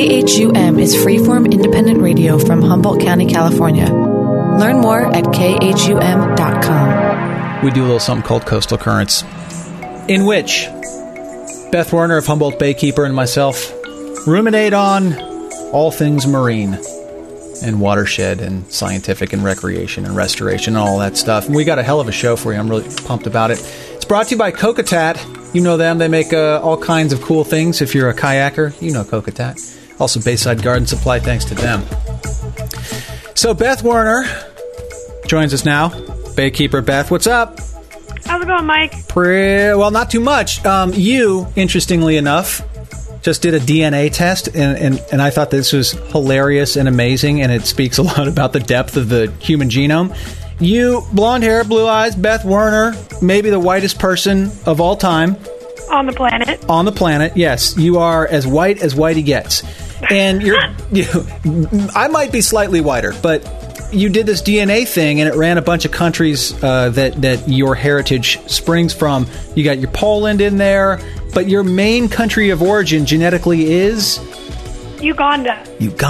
KHUM is freeform independent radio from Humboldt County, California. Learn more at khum.com. We do a little something called Coastal Currents, in which Beth Werner of Humboldt Baykeeper and myself ruminate on all things marine and watershed and scientific and recreation and restoration and all that stuff. And we got a hell of a show for you. I'm really pumped about it. It's brought to you by Kokatat. You know them. They make all kinds of cool things. If you're a kayaker, you know Kokatat. Also Bayside Garden Supply, thanks to them. So Beth Werner joins us now. Baykeeper Beth, what's up? How's it going, Mike? Well, not too much. You, interestingly enough, just did a DNA test, and I thought this was hilarious and amazing, and it speaks a lot about the depth of the human genome. You, blonde hair, blue eyes, Beth Werner, maybe the whitest person of all time. On the planet. On the planet, yes. You are as whitey gets. And I might be slightly whiter, but you did this DNA thing, and it ran a bunch of countries that your heritage springs from. You got your Poland in there, but your main country of origin genetically is? Uganda.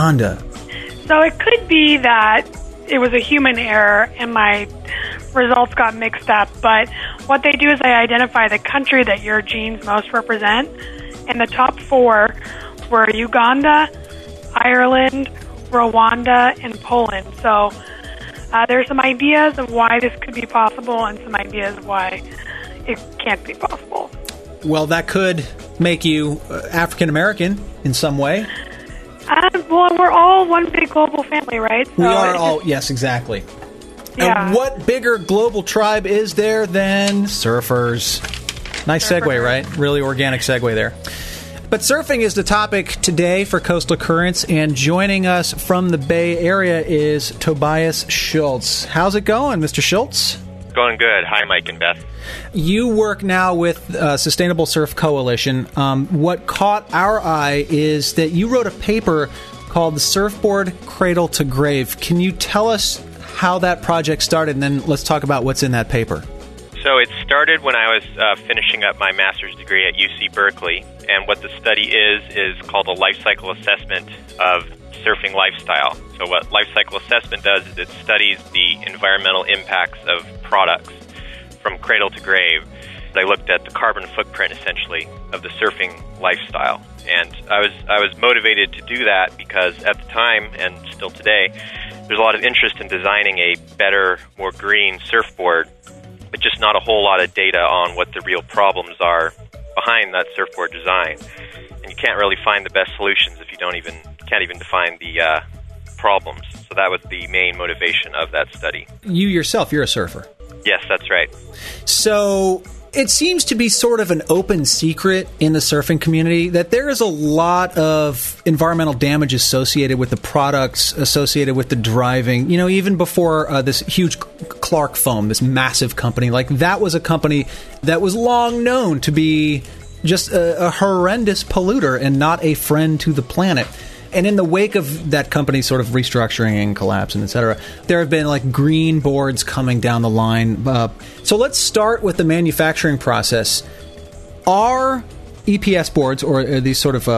So it could be that it was a human error and my results got mixed up, but what they do is they identify the country that your genes most represent, and the top 4 were Uganda, Ireland, Rwanda, and Poland. So there's some ideas of why this could be possible and some ideas of why it can't be possible. Well, that could make you African American in some way. Well, we're all one big global family, right? So we are all, yes, exactly. Yeah. And what bigger global tribe is there than surfers? Nice segue, right? Really organic segue there. But surfing is the topic today for Coastal Currents, and joining us from the Bay Area is Tobias Schultz. How's it going, Mr. Schultz? Going good. Hi, Mike and Beth. You work now with Sustainable Surf Coalition. What caught our eye is that you wrote a paper called The Surfboard Cradle to Grave. Can you tell us how that project started, and then let's talk about what's in that paper? So it started when I was finishing up my master's degree at UC Berkeley, and what the study is called a life cycle assessment of surfing lifestyle. So what life cycle assessment does is it studies the environmental impacts of products from cradle to grave. I looked at the carbon footprint, essentially, of the surfing lifestyle. And I was motivated to do that because at the time, and still today, there's a lot of interest in designing a better, more green surfboard, but just not a whole lot of data on what the real problems are behind that surfboard design. And you can't really find the best solutions if you can't even define the problems. So that was the main motivation of that study. You yourself, you're a surfer. Yes, that's right. So it seems to be sort of an open secret in the surfing community that there is a lot of environmental damage associated with the products, associated with the driving. You know, even before this huge Clark Foam, this massive company, like that was a company that was long known to be just a horrendous polluter and not a friend to the planet. And in the wake of that company sort of restructuring and collapsing, et cetera, there have been like green boards coming down the line. So let's start with the manufacturing process. Are EPS boards, or these sort of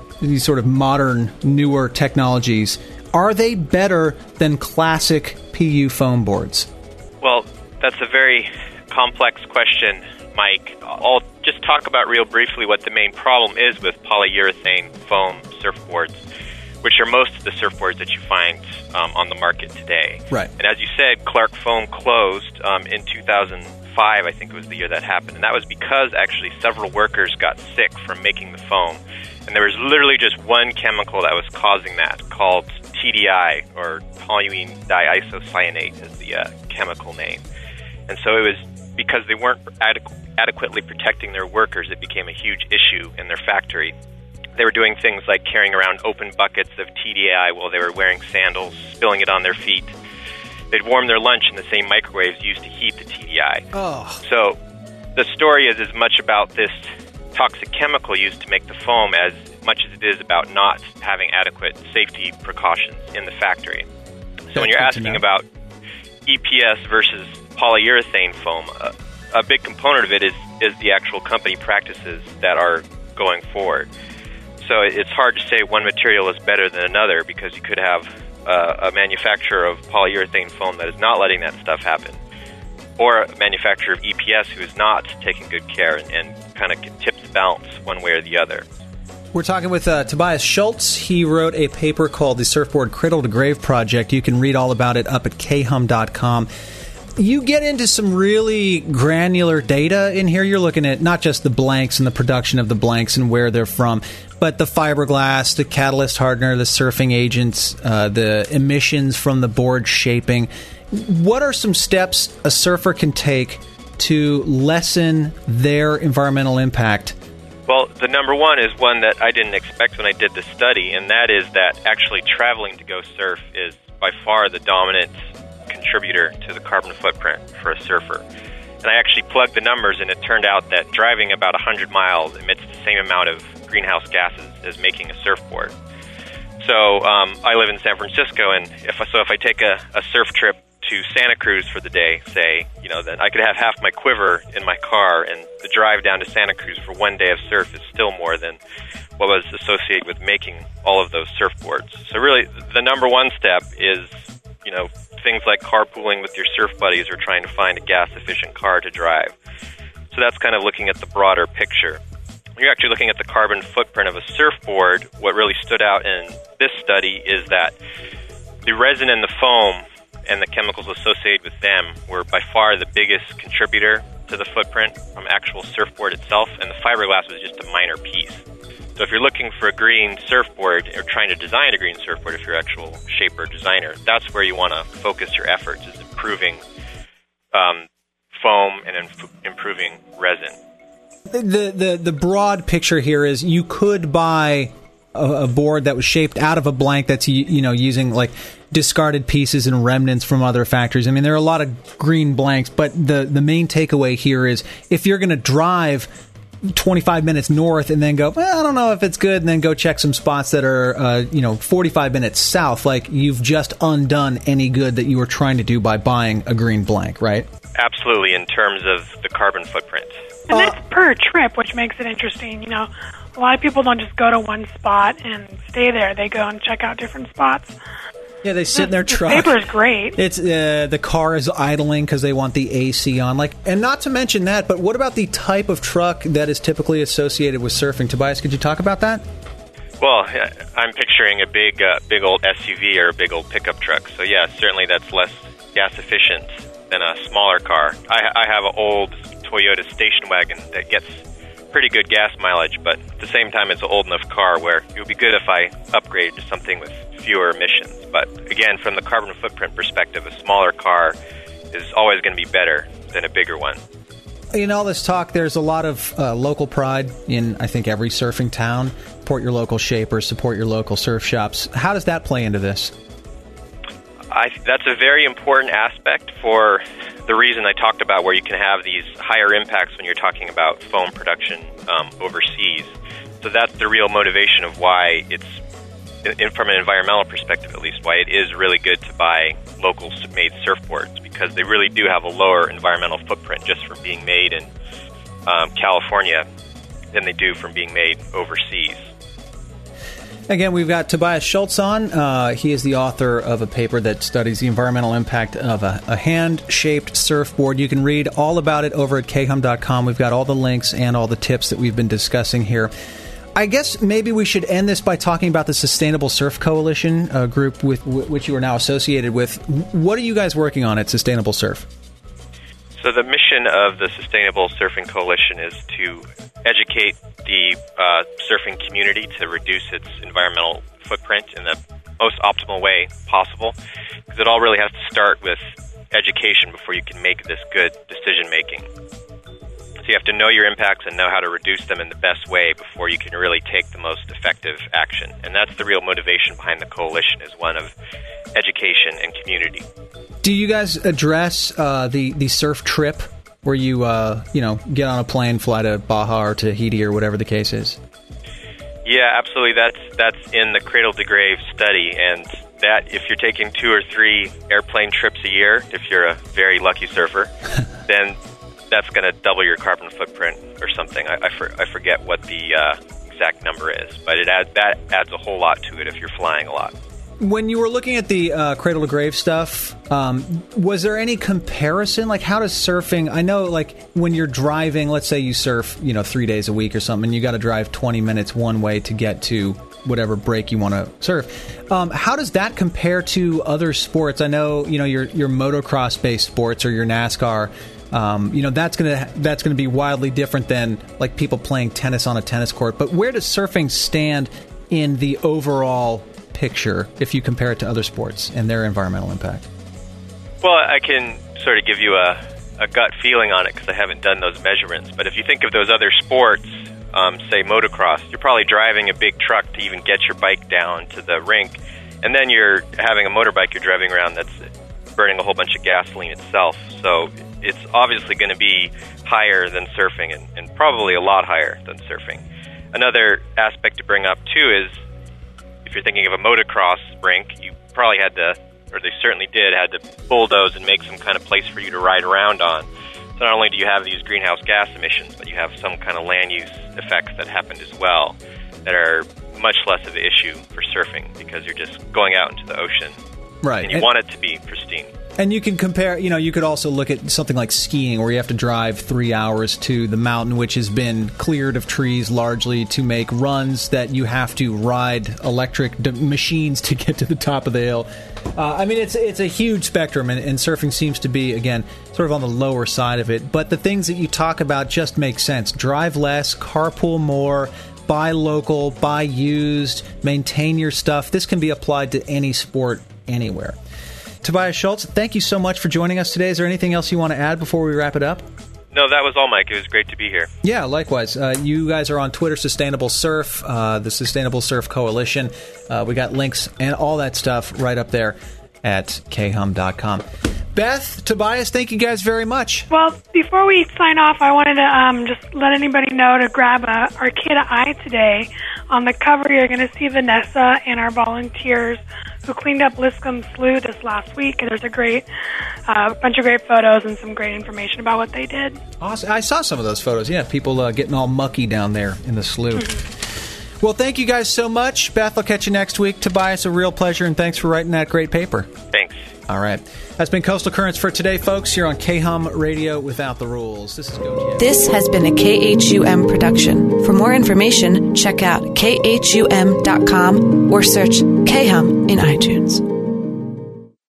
modern, newer technologies, are they better than classic PU foam boards? Well, that's a very complex question, Mike. I'll just talk about real briefly what the main problem is with polyurethane foam surfboards, which are most of the surfboards that you find on the market today. Right. And as you said, Clark Foam closed in 2005, I think it was the year that happened. And that was because actually several workers got sick from making the foam. And there was literally just one chemical that was causing that, called TDI, or toluene diisocyanate is the chemical name. And so it was because they weren't adequately protecting their workers, it became a huge issue in their factory. They were doing things like carrying around open buckets of TDI while they were wearing sandals, spilling it on their feet. They'd warm their lunch in the same microwaves used to heat the TDI. Oh. So the story is as much about this toxic chemical used to make the foam as much as it is about not having adequate safety precautions in the factory. So when you're asking about EPS versus polyurethane foam, a big component of it is the actual company practices that are going forward. So it's hard to say one material is better than another, because you could have a manufacturer of polyurethane foam that is not letting that stuff happen, or a manufacturer of EPS who is not taking good care and kind of tips the balance one way or the other. We're talking with Tobias Schultz. He wrote a paper called the Surfboard Cradle to Grave Project. You can read all about it up at khum.com. You get into some really granular data in here. You're looking at not just the blanks and the production of the blanks and where they're from, but the fiberglass, the catalyst hardener, the surfing agents, the emissions from the board shaping. What are some steps a surfer can take to lessen their environmental impact? Well, the number one is one that I didn't expect when I did the study, and that is that actually traveling to go surf is by far the dominant contributor to the carbon footprint for a surfer. And I actually plugged the numbers, and it turned out that driving about 100 miles emits the same amount of greenhouse gases as making a surfboard. So I live in San Francisco, and if I take a surf trip to Santa Cruz for the day, say, then I could have half my quiver in my car, and the drive down to Santa Cruz for one day of surf is still more than what was associated with making all of those surfboards. So really, the number one step is, things like carpooling with your surf buddies or trying to find a gas-efficient car to drive. So that's kind of looking at the broader picture. When you're actually looking at the carbon footprint of a surfboard, what really stood out in this study is that the resin and the foam and the chemicals associated with them were by far the biggest contributor to the footprint from actual surfboard itself, and the fiberglass was just a minor piece. So if you're looking for a green surfboard or trying to design a green surfboard, if you're an actual shaper or designer, that's where you want to focus your efforts, is improving foam and improving resin. The broad picture here is you could buy a board that was shaped out of a blank that's using like discarded pieces and remnants from other factories. I mean, there are a lot of green blanks, but the main takeaway here is if you're going to drive 25 minutes north and then go, I don't know if it's good, and then go check some spots that are 45 minutes south, like you've just undone any good that you were trying to do by buying a green blank, right? Absolutely, in terms of the carbon footprint. And that's per trip, which makes it interesting. A lot of people don't just go to one spot and stay there. They go and check out different spots. Yeah, they sit in their truck. The paper is great. It's the car is idling because they want the AC on. And not to mention that, but what about the type of truck that is typically associated with surfing? Tobias, could you talk about that? Well, I'm picturing a big old SUV or a big old pickup truck. So yeah, certainly that's less gas efficient than a smaller car. I have an old Toyota station wagon that gets pretty good gas mileage, but at the same time it's an old enough car where it would be good if I upgraded to something with fewer emissions. But again, from the carbon footprint perspective, a smaller car is always going to be better than a bigger one. In all this talk, there's a lot of local pride in, I think, every surfing town. Support your local shapers, support your local surf shops. How does that play into this? That's a very important aspect for the reason I talked about, where you can have these higher impacts when you're talking about foam production overseas. So that's the real motivation of why it's, from an environmental perspective at least, why it is really good to buy local-made surfboards, because they really do have a lower environmental footprint just from being made in California than they do from being made overseas. Again, we've got Tobias Schultz on. He is the author of a paper that studies the environmental impact of a hand-shaped surfboard. You can read all about it over at khum.com. We've got all the links and all the tips that we've been discussing here. I guess maybe we should end this by talking about the Sustainable Surf Coalition, a group with which you are now associated with. What are you guys working on at Sustainable Surf? So the mission of the Sustainable Surfing Coalition is to educate the surfing community to reduce its environmental footprint in the most optimal way possible, because it all really has to start with education before you can make this good decision-making. So you have to know your impacts and know how to reduce them in the best way before you can really take the most effective action. And that's the real motivation behind the coalition, is one of education and community. Do you guys address the surf trip where you get on a plane, fly to Baja or Tahiti or whatever the case is? Yeah, absolutely. That's in the Cradle to Grave study, and that if you're taking 2 or 3 airplane trips a year, if you're a very lucky surfer, then that's going to double your carbon footprint or something. I forget what the exact number is, but that adds a whole lot to it if you're flying a lot. When you were looking at the cradle to grave stuff, was there any comparison? Like, how does surfing? I know, like, when you're driving, let's say you surf, 3 days a week or something, and you got to drive 20 minutes one way to get to whatever break you want to surf. How does that compare to other sports? I know, your motocross based sports or your NASCAR. That's gonna be wildly different than like people playing tennis on a tennis court. But where does surfing stand in the overall picture if you compare it to other sports and their environmental impact? Well, I can sort of give you a gut feeling on it because I haven't done those measurements. But if you think of those other sports, say motocross, you're probably driving a big truck to even get your bike down to the rink, and then you're having a motorbike you're driving around that's burning a whole bunch of gasoline itself. So it's obviously going to be higher than surfing, and probably a lot higher than surfing. Another aspect to bring up, too, is if you're thinking of a motocross rink, you probably had to, or they certainly had to bulldoze and make some kind of place for you to ride around on. So not only do you have these greenhouse gas emissions, but you have some kind of land use effects that happened as well that are much less of an issue for surfing because you're just going out into the ocean. Right. And you want it to be pristine. And you can compare, you could also look at something like skiing where you have to drive 3 hours to the mountain, which has been cleared of trees largely to make runs that you have to ride electric machines to get to the top of the hill. It's a huge spectrum, and surfing seems to be, again, sort of on the lower side of it. But the things that you talk about just make sense. Drive less, carpool more, buy local, buy used, maintain your stuff. This can be applied to any sport anywhere. Tobias Schultz, thank you so much for joining us today. Is there anything else you want to add before we wrap it up? No, that was all, Mike. It was great to be here. Yeah, likewise. You guys are on Twitter, Sustainable Surf, the Sustainable Surf Coalition. We got links and all that stuff right up there at khum.com. Beth, Tobias, thank you guys very much. Well, before we sign off, I wanted to just let anybody know to grab a Arcata Eye today. On the cover, you're going to see Vanessa and our volunteers who cleaned up Liscombe Slough this last week. And there's a bunch of great photos and some great information about what they did. Awesome. I saw some of those photos. Yeah, people getting all mucky down there in the slough. Mm-hmm. Well, thank you guys so much. Beth, I'll catch you next week. Tobias, a real pleasure, and thanks for writing that great paper. Thanks. All right. That's been Coastal Currents for today, folks. Here on KHUM Radio Without the Rules. This is GoToYet. This has been a KHUM production. For more information, check out khum.com or search KHUM in iTunes.